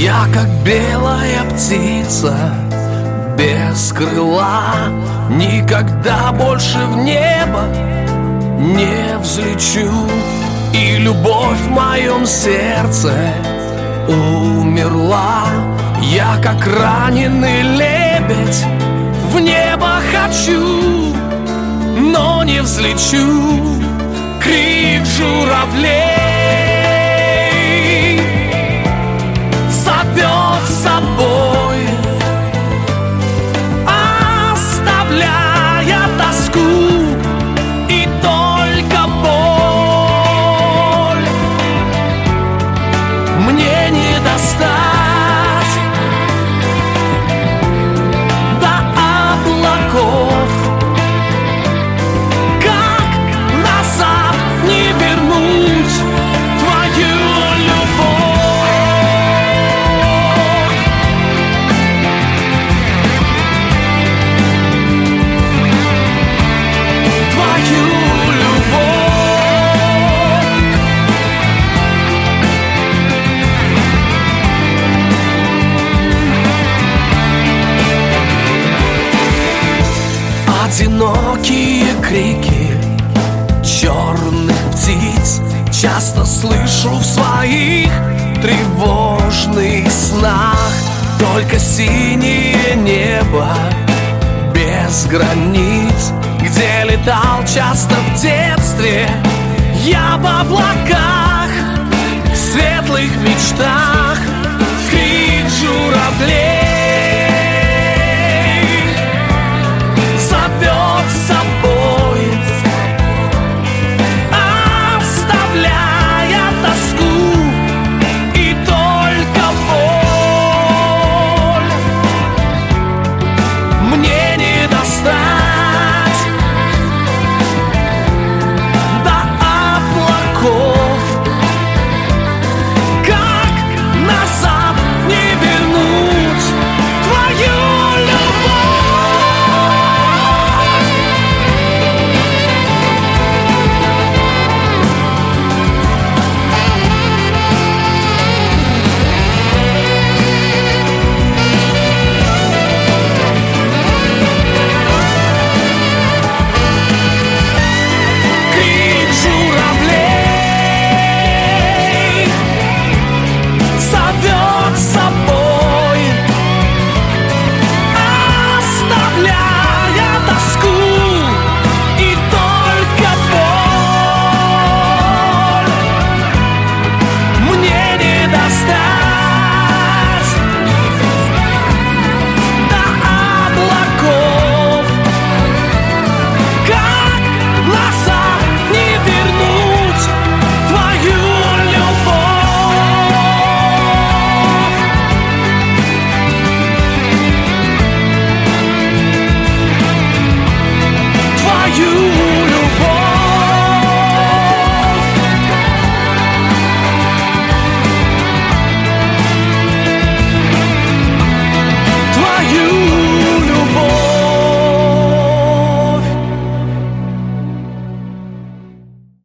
Я как белая птица без крыла, никогда больше в небо не взлечу. И любовь в моем сердце умерла. Я как раненый лебедь в небо хочу, но не взлечу. Крик журавлей зовет с собой, оставляя тоску и только боль. Мне не достать до облаков, как назад не вернуть твою любовь. Твою любовь. Одинокие крики черных птиц часто слышу в своих тревожных снах. Только синее небо без границ, где летал часто в детстве я в облаках, в светлых мечтах. Крик журавлей зовет с собой, оставляя тоску и только боль. Мне не достать до облаков, как назад не вернуть твою Крик журавлей зовет с собой, оставляя тоску и только боль. Мне не достать до облаков, как назад не вернуть твою любовь. Твою